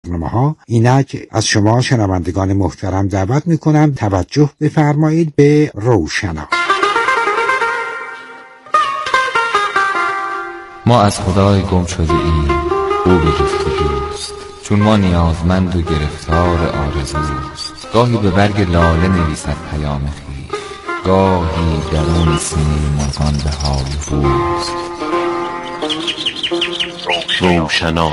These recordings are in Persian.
برنامه‌ها. اینک از شما شنوندگان محترم دعوت می‌کنم توجه بفرمایید به روشنا. ما از خدای گم شده ایم، او به جستجوست، چون ما نیازمند و گرفتار آرزوست. گاهی به برگ لاله نویسد پیام خویش، گاهی درون سینه مرغان به های هوست. روشنا.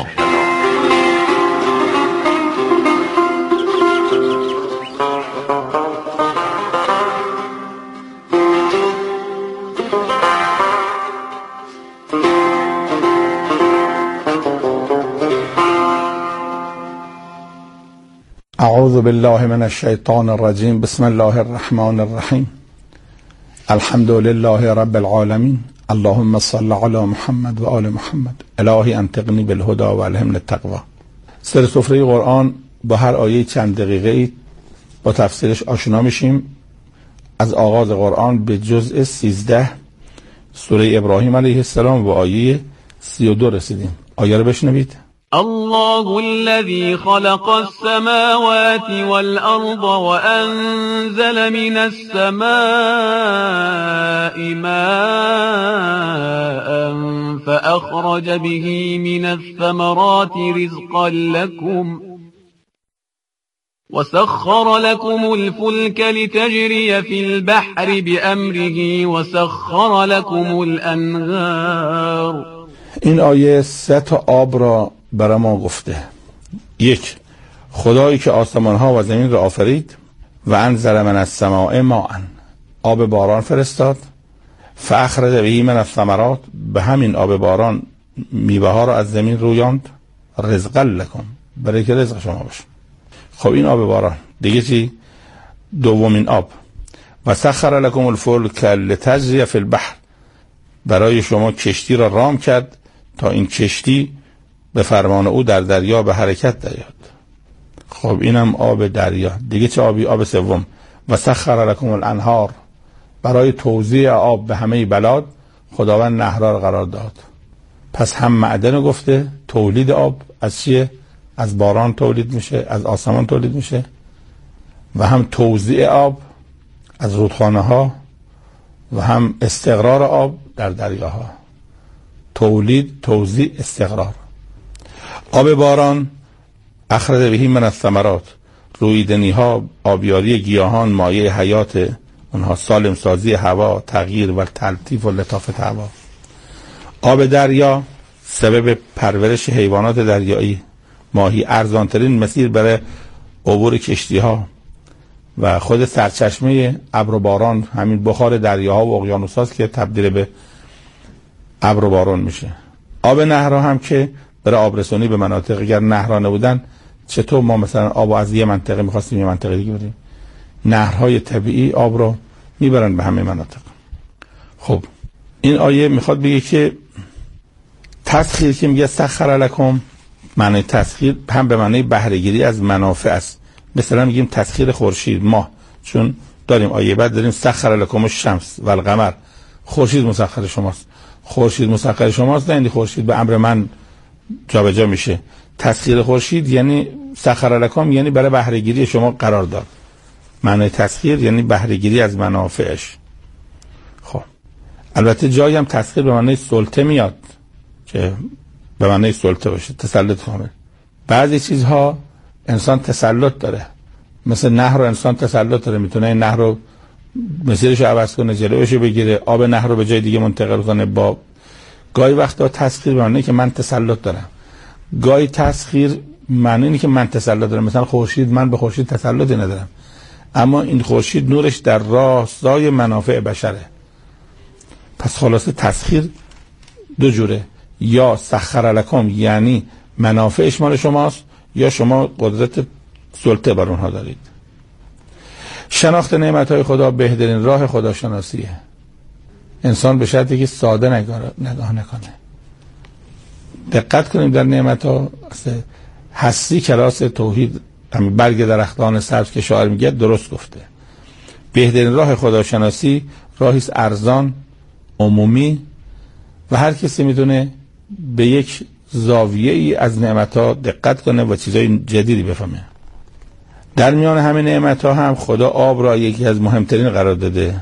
اعوذ بالله من الشیطان الرجیم. بسم الله الرحمن الرحیم. الحمد لله رب العالمین. اللهم صل علی محمد و آل محمد. الهی انطقنی بالهدى و الهمنی التقوی. سر سفره قرآن با هر آیه چند دقیقه با تفسیرش آشنا میشیم. از آغاز قرآن به جزء 13 سوره ابراهیم علیه السلام و آیه 32 رسیدیم. آیه رو بشنوید. الله الذي خلق السماوات والأرض وأنزل من السماء ماء فأخرج به من الثمرات رزقا لكم وسخر لكم الفلك لتجري في البحر بأمره وسخر لكم الأنهار. این آیه 3 تا آب را برای ما گفته. یک، خدایی که آسمان ها و زمین را آفرید و انزل من السماء ماء، آب باران فرستاد، فاخرج به من الثمرات، به همین آب باران میوه ها را از زمین رویاند، رزقا لکم، برای که رزق شما باشه. خب این آب باران. دیگه چی؟ دومین آب، و سخر لکم الفلک لتجری فی البحر، برای شما کشتی را رام کرد تا این کشتی به فرمان او در دریا به حرکت درآید. خب اینم آب دریا. دیگه چه آبی؟ آب سوم، و سخر لکم الانهار، برای توزیع آب به همه بلاد خداوند نهرها را قرار داد. پس هم معدن گفته، تولید آب از چیه؟ از باران تولید میشه، از آسمان تولید میشه، و هم توزیع آب از رودخانه ها و هم استقرار آب در دریاها. تولید، توزیع، استقرار. آب باران اخرج به من الثمرات، رویدنی ها، آبیاری گیاهان، مایه حیات اونها، سالم سازی هوا، تغییر و تلطیف و لطافت هوا. آب دریا سبب پرورش حیوانات دریایی، ماهی، ارزانترین مسیر برای عبور کشتی ها، و خود سرچشمه ابر و باران همین بخار دریاها و اقیانوس هاست که تبدیل به ابر و باران میشه. آب نهرها هم که برای آبرسونی به مناطق، اگر نهرها نبودن چطور ما مثلا آب از یه منطقه میخواستیم یه منطقه دیگه بریم؟ نهرهای طبیعی آب رو میبرن به همه مناطق. خب این آیه میخواد بگه که تسخیر که میگه سخر لکم، معنی تسخیر هم به معنی بهره‌گیری از منافع است. مثلا میگیم تسخیر خورشید، ماه، چون داریم آیه بعد داریم سخر لکم الشمس و القمر، خورشید مسخر شماست. خورشید مسخر شماست، نه این خورشید به امر من جابجا میشه. تسخیر خورشید یعنی سخر لکم، یعنی برای بهره‌گیری شما قرار داد. معنی تسخیر یعنی بهره‌گیری از منافعش. خب البته جایی هم تسخیر به معنی سلطه میاد که به معنی سلطه باشه، تسلط کامل. بعضی چیزها انسان تسلط داره، مثل نهر رو انسان تسلط داره، میتونه نهر رو مسیرش رو عوض کنه، جلوش رو بگیره، آب نهر رو به جای دیگه منتقل کنه. با گاهی وقتا تسخیر معنی که من تسلط دارم، گاهی تسخیر معنی اینه که من تسلط دارم. مثلا خورشید، من به خورشید تسلطی ندارم، اما این خورشید نورش در راستای منافع بشره. پس خلاصه تسخیر دو جوره، یا سخر لکم یعنی منافعش مال شماست، یا شما قدرت سلطه بر اونها دارید. شناخت نعمتهای خدا بهترین راه خداشناسیه. انسان به شرطی که ساده نگاه نکنه. دقت کنیم در نعمتها. هستی کلاس توحید، همین برگ درختان سبز که شاعر میگه درست گفته. بهترین راه خداشناسی راهی ارزان، عمومی، و هر کسی میتونه به یک زاویه ای از نعمت‌ها دقت کنه و چیزای جدیدی بفهمه. در میان همه نعمت‌ها هم خدا آب را یکی از مهمترین قرار داده،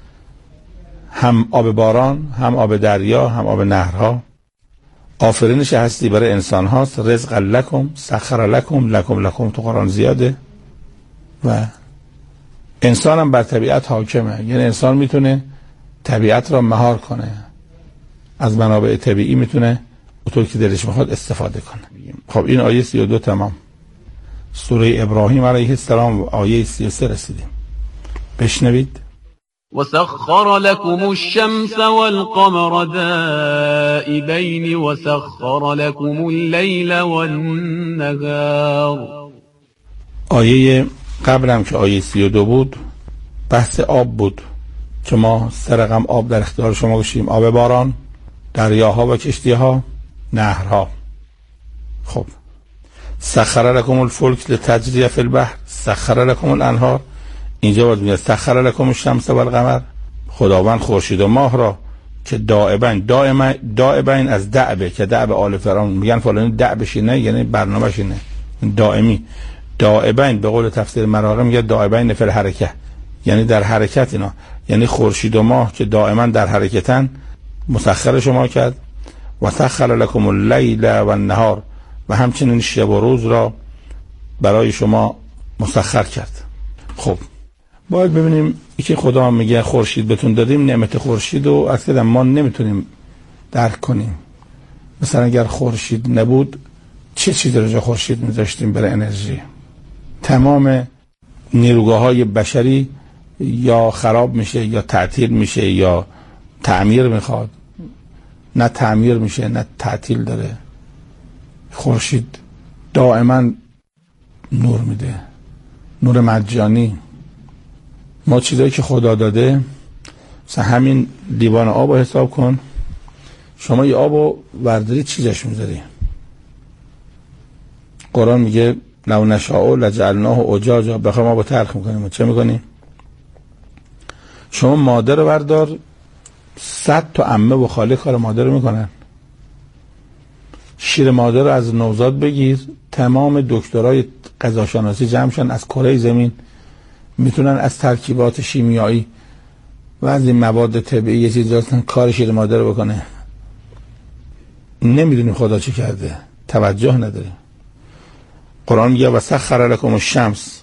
هم آب باران، هم آب دریا، هم آب نهرها. آفرینش هستی برای انسان هاست. رزق لکم، سخر لکم تو قرآن زیاده. و انسان هم بر طبیعت حاکمه، یعنی انسان میتونه طبیعت را مهار کنه، از منابع طبیعی میتونه اونطور که دلش میخواد استفاده کنه. خب این آیه 32 تمام. سوره ابراهیم علیه السلام آیه 33 رسیدیم. بشنوید. وسخر لكم الشمس والقمر دائبين وسخر لكم الليل والنهار. آیه قبلم که آیه 32 بود بحث آب بود که ما سرقم آب در اختیار شما گذاشتیم، آب باران، دریاها و کشتیها، نهرها. خب سخر لكم الفلك لتجري في البحر سخر لكم الانهار. اینجا باید میگه سخر لكم الشمس والقمر، خداوند خورشید و ماه را که دائبین از دعبه، که دعب آل فرعون میگن فلانی دعبش اینه یعنی برنامه‌ش اینه، دائمی. دائبین به قول تفسیر مراغه میگه دائبین فی الحرکه، یعنی در حرکت اینا، یعنی خورشید و ماه که دائما در حرکتن مسخر شما کرد. و سخر لكم اللیل و النهار، و همچنین شب و روز را برای شما مسخر کرد. خب باید ببینیم ای که خدا میگه خورشید بهتون دادیم، نعمت خورشید رو اصلا ما نمیتونیم درک کنیم. مثلا اگر خورشید نبود چه چیزی رو جا خورشید میذاشتیم برای انرژی؟ تمام نیروگاه‌های بشری یا خراب میشه یا تعطیل میشه یا تعمیر میخواد. نه تعمیر میشه نه تعطیل داره. خورشید دائما نور میده، نور مجانی. ما چیزایی که خدا داده، مثلا همین لیوان آب رو حساب کن، شما یه آب رو ورداری چیزش میذاری. قرآن میگه لو نشاء لجعلناه اجاجا، بخوام آب رو تلخ میکنیم چه میکنیم؟ شما مادر رو بردار، 100 تا عمه و خاله کار مادر رو میکنن. شیر مادر رو از نوزاد بگیر، تمام دکترای غذاشناسی جمعشن از کره زمین میتونن از ترکیبات شیمیایی و از این مواد طبیعی یه چیزی هستن کار شیر مادر رو بکنه. نمیدونیم خدا چی کرده، توجه نداریم. قرآن میگه و سخر لكم الشمس،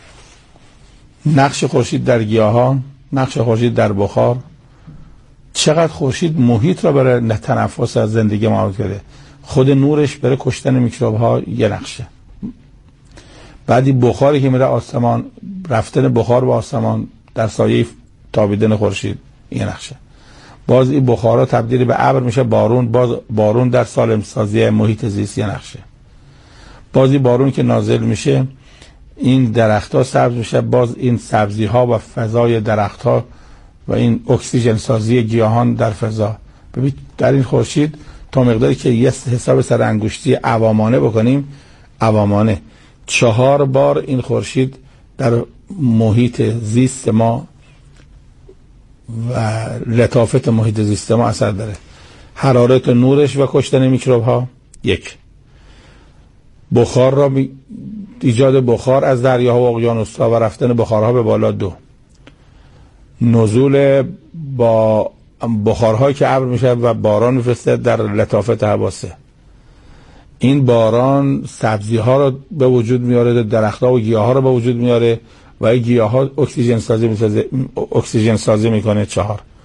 نقش خورشید در گیاهان، نقش خورشید در بخار. چقدر خورشید محیط را برای تنفس از زندگی ما کرده. خود نورش برای کشتن میکروب ها یه نقشه. بعدی بخاری که میره آسمان، رفتن بخار به آسمان در سایه تابیدن خورشید یه نقشه. باز این بخارا تبدیل به ابر میشه بارون، باز بارون در سالم سازی محیط زیست یه نقشه. بازی بارون که نازل میشه این درختها سبز میشه، باز این سبزی ها و فضای درختها و این اکسیژن سازی گیاهان در فضا. ببین در این خورشید تا مقداری که یه حساب سر انگشتی عوامانه بکنیم، عوامانه 4 بار این خورشید در محیط زیست ما و لطافت محیط زیست ما اثر داره. حرارت نورش و کشتن میکروب ها 1، بخار را ایجاد بخار از دریاها و اقیانوس‌ها و رفتن بخارها به بالا 2، نزول با بخارهایی که ابر میشه و باران میفرسته در لطافت هوا 3، این باران سبزی ها رو به وجود میاره، درخت‌ها و گیاها رو به وجود میاره و این گیاها اکسیژن سازی میکنه 4،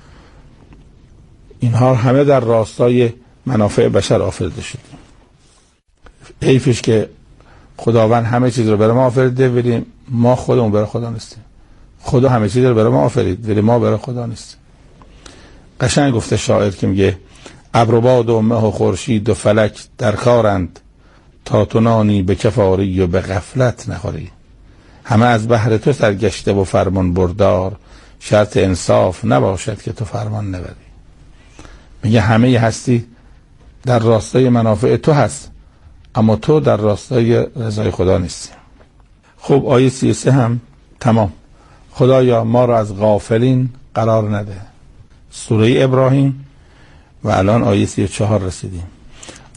اینها همه در راستای منافع بشر آفریده شده. حیفش که خداوند همه چیز رو برای ما آفریده ولی ما خودمون برای خدا نیستیم. خدا همه چیز رو برای ما آفرید ولی ما برای خدا نیستیم. قشنگ گفته شاعر که میگه ابر و باد و مه و خورشید و فلک در کارند، تا تو نانی به کفاری و به غفلت نخوری. همه از بحر تو سرگشته و فرمان بردار، شرط انصاف نباشد که تو فرمان نبری. میگه همه هستی در راستای منافع تو هست اما تو در راستای رضای خدا نیستی. خب آیه 33 هم تمام. خدایا ما را از غافلین قرار نده. سوره ابراهیم و الان آیه 34 رسیدیم.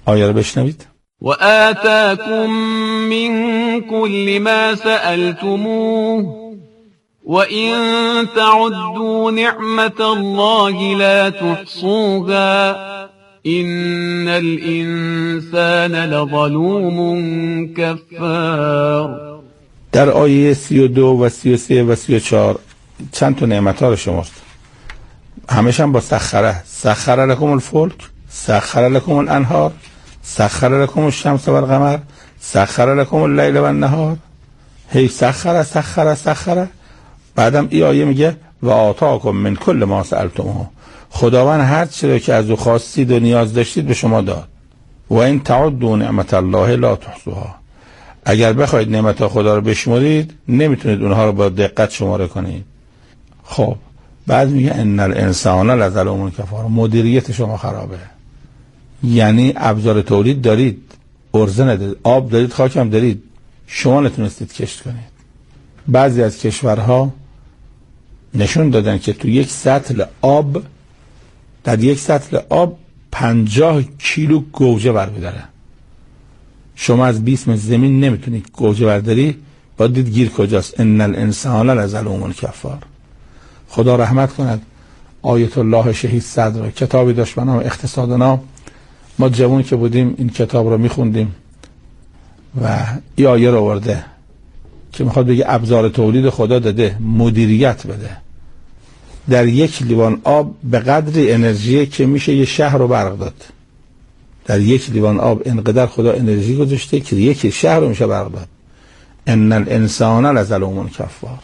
آیه رو بشنوید. و آتاکم من كل ما سألتموه و این تعدوا نعمت الله لا تحصوها این الانسان لظلوم کفار. در آیه 32 و 33 و 34 چند تا نعمت ها رو شمرد، همش هم با سخر لکم الفلک، سخر لکم الانهار، سخر لکم الشمس و القمر، سخر لکم اللیل و النهار. هی سخر. بعدم این آیه میگه و آتاکم من کل ما سألتموه، خداوند هر چیزی که از او خواستید و نیاز داشتید به شما داد. و این تعدوا نعمت الله لا تحصوها، اگر بخواید نعمت خدا رو بشمرید نمیتونید اونها رو با دقت شماره کنید. خب بعد میگه ان الانسان لظلوم کفار، مدیریت شما خرابه. یعنی ابزار تولید دارید، ارزه ندارید، آب دارید، خاک هم دارید، شما نتونستید کشت کنید. بعضی از کشورها نشون دادن که تو یک سطل آب، در یک سطل آب 50 کیلو گوجه برمی‌داره. شما از 20 متر زمین نمیتونید گوجه برداری، باید دید گیر کجاست. ان الانسان لظلوم کفار. خدا رحمت کند آیت الله شهید صدر کتابی داشت به نام اقتصادنا. ما جوان که بودیم این کتاب رو میخوندیم و این آیه رو آورده که میخواد بگه ابزار تولید خدا داده، مدیریت بده. در یک لیوان آب به قدر انرژی که میشه یه شهر رو برق داد. در یک لیوان آب انقدر خدا انرژی گذاشته که یک شهر رو میشه برق داد. ان الانسان لظلوم کفار.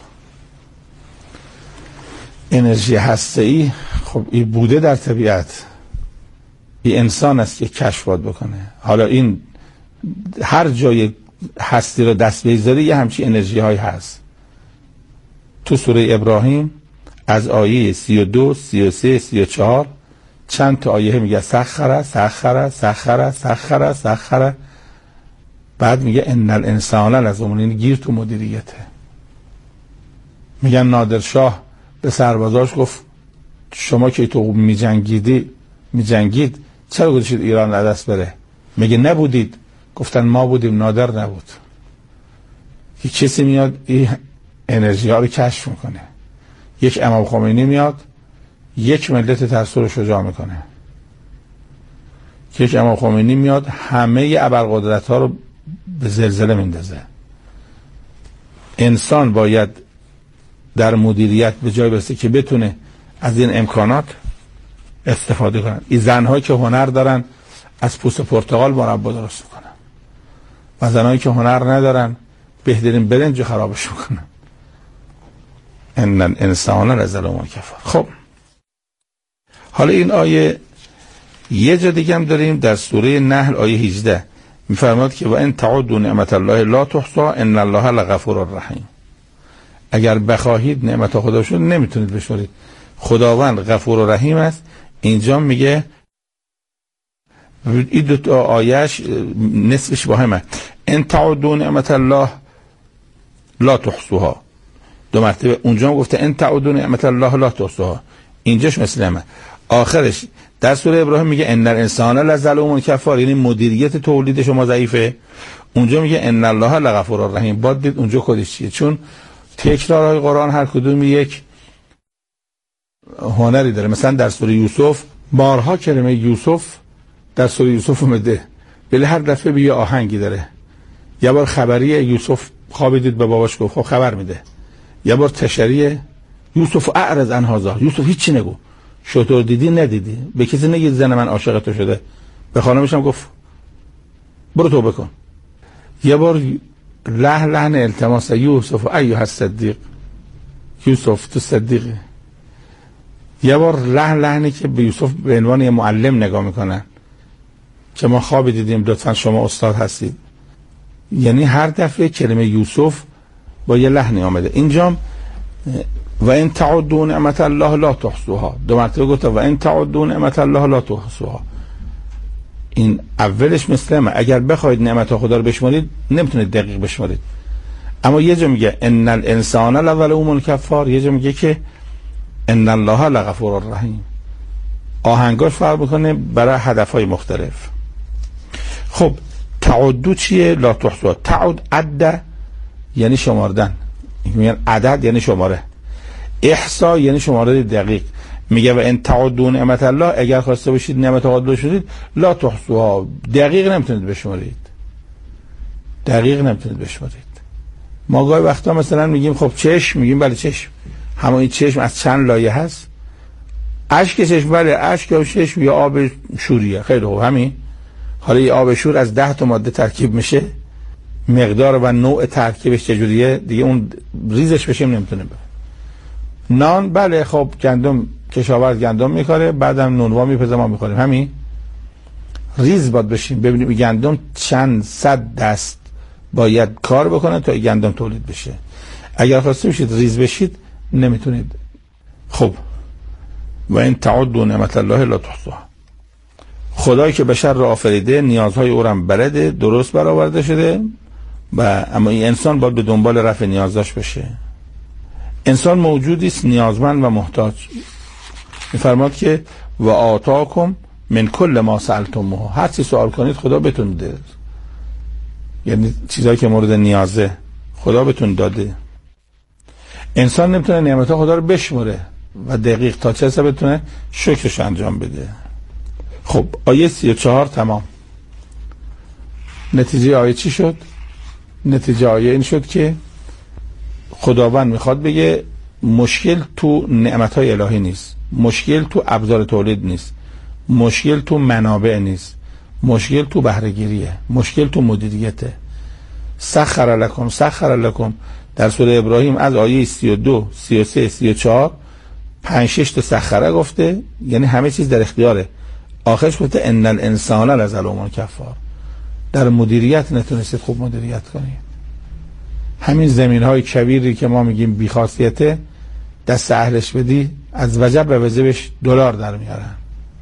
انرژی هسته‌ای خب این بوده در طبیعت، این انسان است که کشف باید بکنه. حالا این هر جای هستی رو دست بگذاری یه همچی انرژی های هست. تو سوره ابراهیم از آیه 32 33 34 چند تا آیه میگه سخر. بعد میگه ان الانسان لظلوم، این گیر تو مدیریته. میگن نادرشاه به سربازاش گفت شما که تو میجنگید چرا گذاشتید ایران از دست بره؟ میگه نبودید. گفتن ما بودیم، نادر نبود. که کسی میاد این انرژی ها رو کشف میکنه. یک امام خمینی میاد یک ملت ترسو رو شجاع میکنه. یک امام خمینی میاد همه ابرقدرت ها رو به زلزله میندازه. انسان باید در مدیریت به جای برسه که بتونه از این امکانات استفاده کنن. این زنهایی که هنر دارن از پوست پرتقال مربا درست کنن و زنهایی که هنر ندارن بهترین برنج خرابش میکنن. ان الانسان لظلوم کفار. خب حالا این آیه یه جا دیگه هم داریم در سوره نحل آیه 18 میفرماد که و ان تعدوا نعمت الله لا تحصوها ان الله لغفور رحیم. اگر بخواهید نعمت خدا شد نمیتونید بشمرید. خداوند غفور و رحیم است. اینجا میگه این دو تا آیهش نصفش با همه. ان تعدوا نعمت الله لا تحصوها، دو مرتبه. اونجا هم گفته ان تعدوا نعمت الله لا تحصوها، اینجاش مثل همه. آخرش در سوره ابراهیم میگه ان الانسان لظلوم کفار، یعنی مدیریت تولید شما ضعیفه. اونجا میگه ان الله لغفور رحیم. باید دید اونجا کدش چیه، چون تکرارهای قرآن هر کدوم یک هنری داره. مثلا در سوره یوسف بارها کلمه یوسف در سوره یوسف اومده، ولی هر دفعه به یه آهنگی داره. یه بار خبری یوسف خوابی دید به باباش گفت خب خبر میده. یه بار تشریه یوسف اعرض عن هذا، یوسف هیچی نگو، شطور دیدی ندیدی، به کسی نگید زن من عاشق تو شده. به خانمش هم گفت برو توبه کن. یه بار لحن التماس یوسف ایها الصدیق، یوسف تو صدیقی. یه بار لحنی که به یوسف به عنوان یه معلم نگاه میکنن که ما خوابی دیدیم لطفا شما استاد هستید. یعنی هر دفعه کلمه یوسف با یه لحنی آمده. اینجا و ان تعدوا نعمت الله لا تحصوها، دو مرتبه گفت و ان تعدوا نعمت الله لا تحصوها. این اولش مثل اگر بخواید نعمت خدا رو بشمارید نمیتونید دقیق بشمارید. اما یه جا میگه ان الانسان لظلوم کفار، یه جا میگه که ان الله لغفور رحیم. آهنگاش فرق میکنه برای هدفهای مختلف. خب تعدو چیه؟ لا تحصوها. تعد عد یعنی شماردن، میگن عدد یعنی شماره، احصا یعنی شماره دقیق. میگه و ان تعدوا نعمت الله، اگر خواسته باشید نعمت الله بشمارید، لا تحصوها، دقیق نمیتونید بشمارید، دقیق نمیتونید بشمارید. ما گاهی وقتا مثلا میگیم خب چشم، میگیم بله چشم، همون این چشم از چند لایه هست؟ اشک چشم، بله اشک یا چشم یا آب شوریه، خیلی خوب همین. حالا این آب شور از 10 تا ماده ترکیب میشه، مقدار و نوع ترکیبش چجوریه دیگه اون ریزش بشه نمیتونه بره. نان، بله خب گندم، کشاورز گندم میکاره، بعدم نونوا میپزه ما میخوریم، همین. ریز باید بشیم ببینیم این گندم چند صد دست باید کار بکنه تا این گندم تولید بشه. اگر خواسته بشید ریز بشید نمیتونید. خب و این تعدوا نعمت الله لا تحصوها. خدایی که بشر را آفریده نیازهای او را بلده، درست برآورده شده، و اما این انسان باید به دنبال رفع نیازش بشه. انسان موجودی است نیازمند و محتاج. میفرماد که و آتاکم من کل ما سألتموه، هر چی سوال کنید خدا بهتون میده، یعنی چیزایی که مورد نیازه خدا بهتون داده. انسان نمیتونه نعمت خدا رو بشمره و دقیق تا چه حساب بتونه شکرش انجام بده. خب آیه 34 تمام. نتیجه آیه چی شد؟ نتیجه آیه این شد که خداوند میخواد بگه مشکل تو نعمتهای الهی نیست، مشکل تو ابزار تولید نیست، مشکل تو منابع نیست، مشکل تو بهره‌گیریه، مشکل تو مدیریته. سخر لکم در سوره ابراهیم از آیه 32 33 34 5-6 تا سخره گفته، یعنی همه چیز در اختیاره. آخرش گفته ان الانسان لظلوم کفار. در مدیریت نتونستید خوب مدیریت کنید. همین زمین‌های کبیری که ما میگیم بی‌خاصیته، دست اهلش بدی از وجب به وجبش دلار در میارن.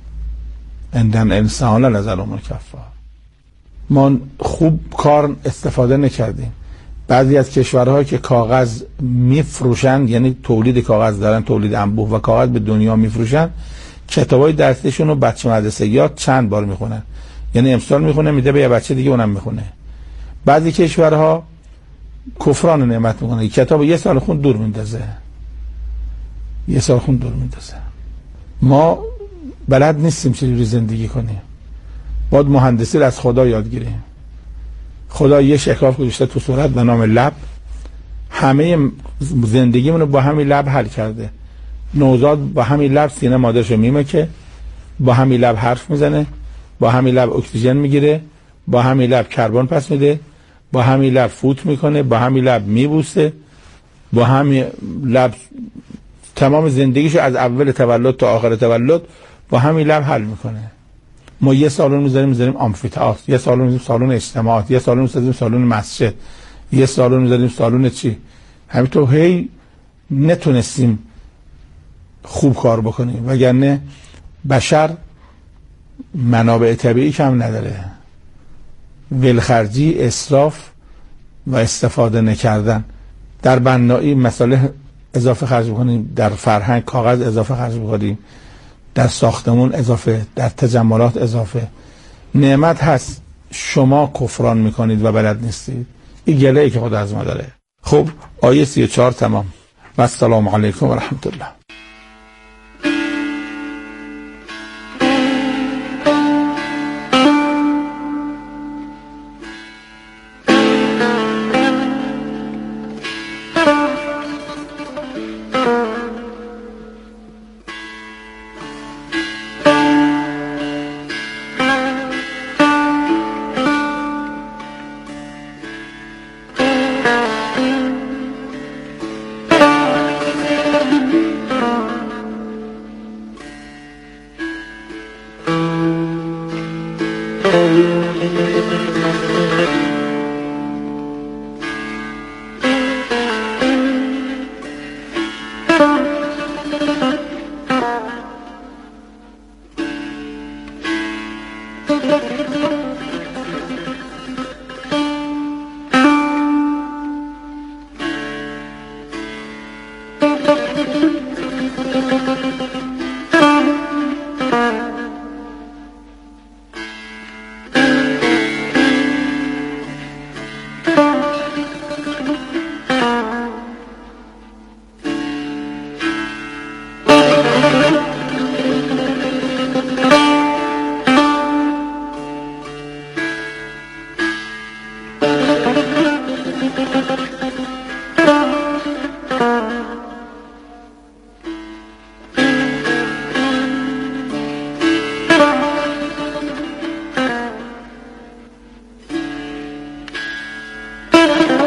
ان الانسان لظلوم کفار. ما خوب کار استفاده نکردیم. بعضی از کشورها که کاغذ میفروشن، یعنی تولید کاغذ دارن، تولید انبوه و کاغذ به دنیا میفروشن، کتابای درسیشون رو بچه مدرسه یاد چند بار میخونن، یعنی امسال میخونه میده به یه بچه دیگه اونم میخونه. بعضی کشورها کفران نعمت میکنه، کتاب یه سال خون دور میندازه، یه سال خون دور میندازه. ما بلد نیستیم چجوری زندگی کنیم. باید مهندسی رو از خدا یاد گیریم. خدا یه شکاف گذاشته تو صورت به نام لب، همه زندگیمون رو با همین لب حل کرده. نوزاد با همین لب سینه مادرشو میمکه، با همین لب حرف میزنه، با همین لب اکسیژن میگیره، با همین لب کربن پس میده، با همین لب فوت میکنه، با همین لب میبوسه، با همین لب تمام زندگیشو از اول تولد تا آخر تولد با همین لب حل میکنه. ما یه سالن میذاریم آمفی‌تئاتر، یه سالن میذاریم سالن اجتماعات، یه سالن میذاریم سالن مسجد، یه سالن میذاریم سالن چی. همینطور هی نتونستیم خوب کار بکنیم، وگرنه بشر منابع طبیعی کم نداره. ولخرجی، اسراف و استفاده نکردن. در بنایی مساله اضافه خرج بکنیم، در فرهنگ کاغذ اضافه خرج بکنیم، در ساختمون اضافه، در تجملات اضافه. نعمت هست، شما کفران میکنید و بلد نیستید. این گله‌ای که خدا از ما داره. خب آیه 34 تمام. و السلام علیکم و رحمت الله.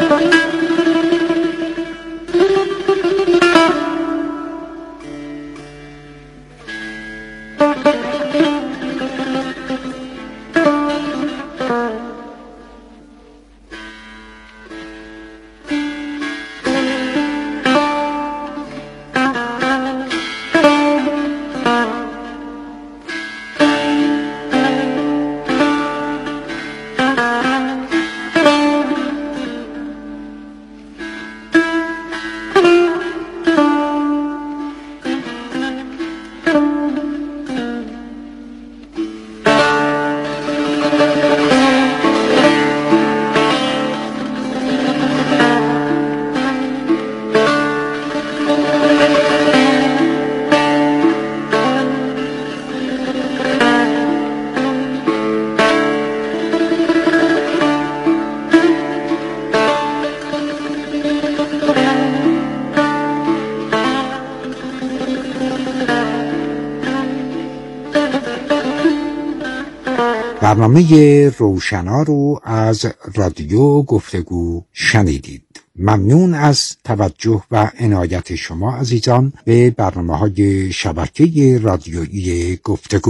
برنامه روشنا رو از رادیو گفتگو شنیدید. ممنون از توجه و عنایت شما عزیزان به برنامه‌های شبکه رادیویی گفتگو.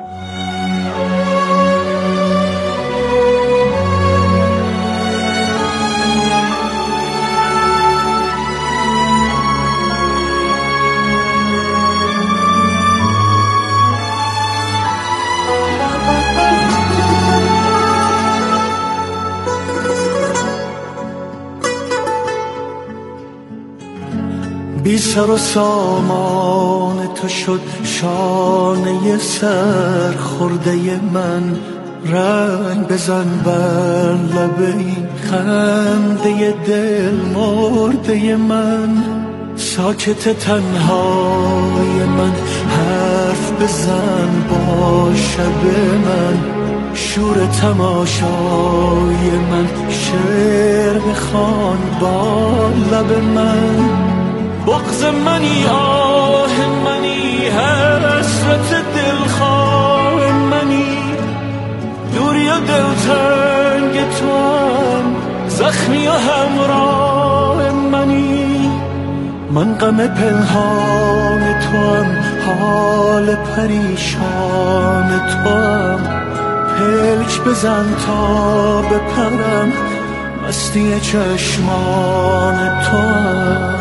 بی سر و سامان تو شد شانه سر خورده من، رنگ بزن بر لب این خنده دل مرده من. ساکت تنهای من حرف بزن با شب من، شور تماشای من شعر بخوان با لب من. بغض منی آه منی حسرت دلخواه منی، دوری و دلتنگ تو هم زخمی و همراه منی. من غم پنهان تو هم حال پریشان تو هم، پلک بزن تا بپرم مستی چشمان تو هم.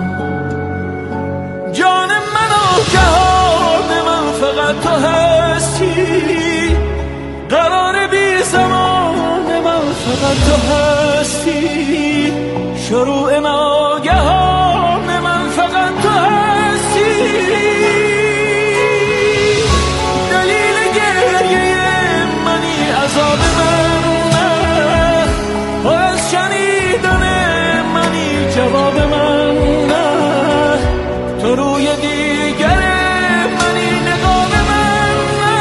جان من و جهان من فقط تو هستی، قرار بی زمان من فقط تو هستی، شروع ناگهان من فقط تو هستی. دلیل گریه منی عذاب من نه، و از شنیدن منی جواب من نه. تو روی دیگر منی نقاب من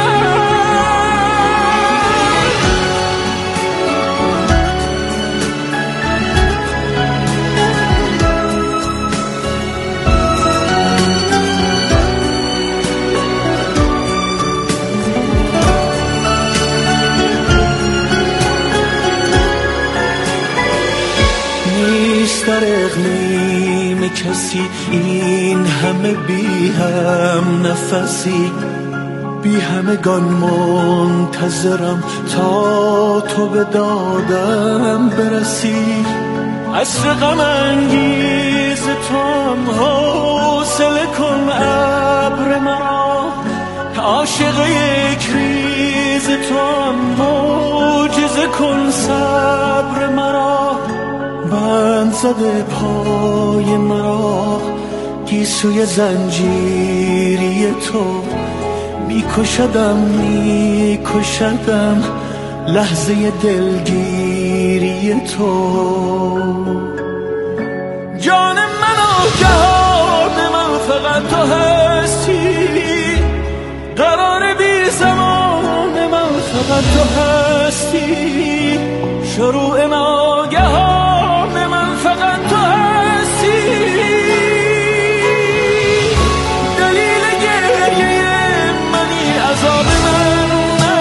نیست در اقلیم کسی این همه بی هم نفسی، بی همگان منتظرم تا تو به دادم برسی. عصر غم انگیز تو هم حوصله کن ابر مرا، عاشق یک ریز تو هم معجزه کن صبر مرا. بند زده پای مرا گیسوی زنجیری تو، میکشدم لحظه دلگیری تو. جان من و جهان من فقط تو هستی، قرار بی زمان من فقط تو هستی، شروع ناگهان من فقط تو هستی. دلیل گریه منی عذاب من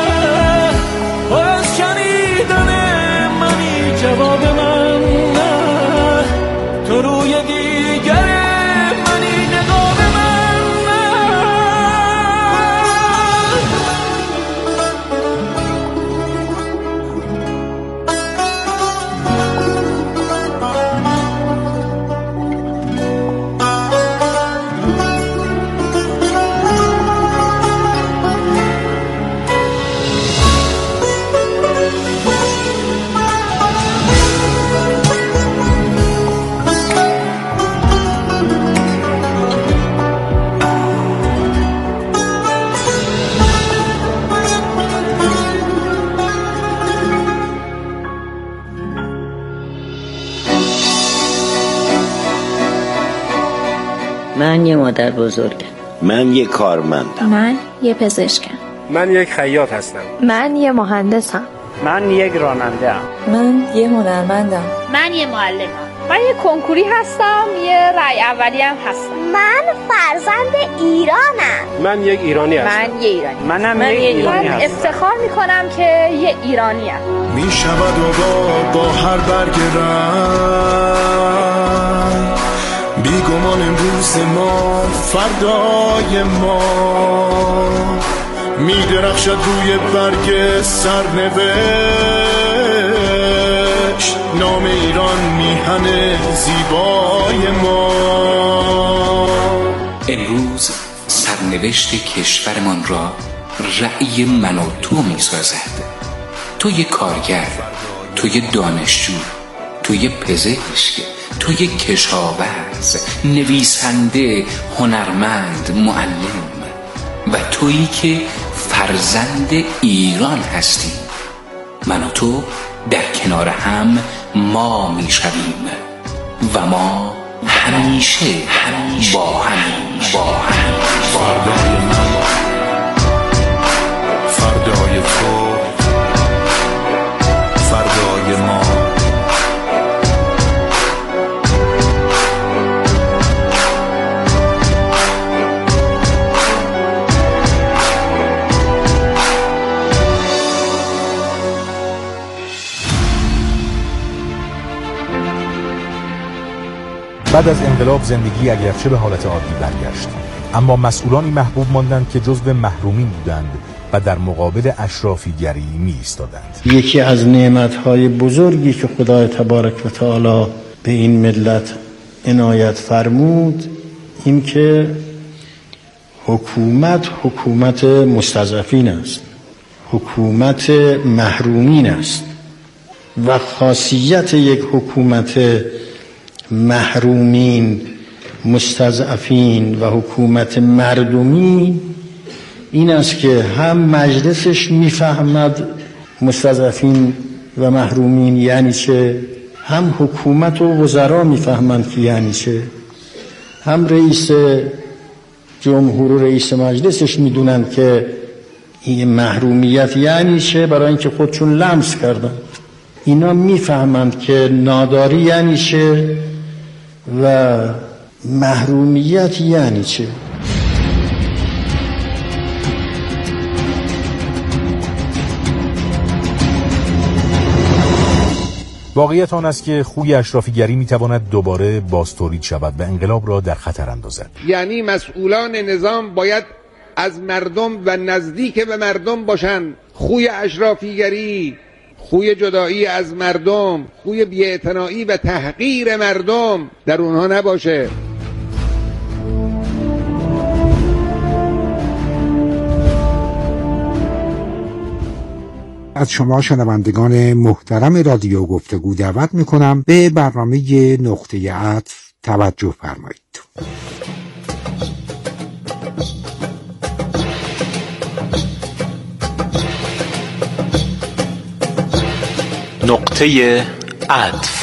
نه، و از شنیدن منی جواب من نه. من یه مادر بزرگم. من یه کارمندم. من یه پزشکم. من یک خیاط هستم. من یه مهندسم. من یک راننده‌ام. من یه هنرمندم. من یه معلمم. من یه کنکوری هستم، یه رای اولی هم هستم. من فرزند ایرانم. من یک ایرانی هستم. من یه ایرانی. منم یک ایرانی هستم. من افتخار میکنم که یه ایرانی ام. میشود آباد با هر برگ رنگ، بیگمان امروز ما فردای ما، میدرخشد روی برگ سرنوشت، نام ایران میهن زیبای ما. امروز سرنوشت کشورمان را رأی من و تو میسازد. تو یه کارگر، تو یه دانشجو، تو یه پزشک، تو یه کشاورز، نویسنده، هنرمند، معلم و تویی که فرزند ایران هستی. من و تو در کنار هم ما میشویم و ما همیشه با هم. فردای من، فردای تو، فردای ما. بعد از انقلاب زندگی اگرچه به حالت عادی برگشت، اما مسئولانی محبوب ماندند که جزو محرومین بودند و در مقابل اشرافیگری می ایستادند. یکی از نعمتهای بزرگی که خدای تبارک و تعالی به این ملت عنایت فرمود این که حکومت مستضعفین است، حکومت محرومین است و خاصیت یک حکومت محرومین، مستضعفین و حکومت مردمی این است که هم مجلسش میفهمد مستضعفین و محرومین یعنی چه، هم حکومت و وزرا میفهمند که یعنی چه، هم رئیس جمهور و رئیس مجلسش میدونند که این محرومیت یعنی چه، برای اینکه خودشون لمس کردن. اینا میفهمند که ناداری یعنی چه و محرومیت یعنی چه. واقعیت آن است که خوی اشرافیگری میتواند دوباره بازتولید شود و انقلاب را در خطر اندازد. یعنی مسئولان نظام باید از مردم و نزدیک به مردم باشند. خوی اشرافیگری، خوی جدایی از مردم، خوی بی‌اعتنایی و تحقیر مردم در اونها نباشه. از شما شنوندگان محترم رادیو گفتگو دعوت میکنم به برنامه نقطه عطف توجه فرمایید. نقطه عطف.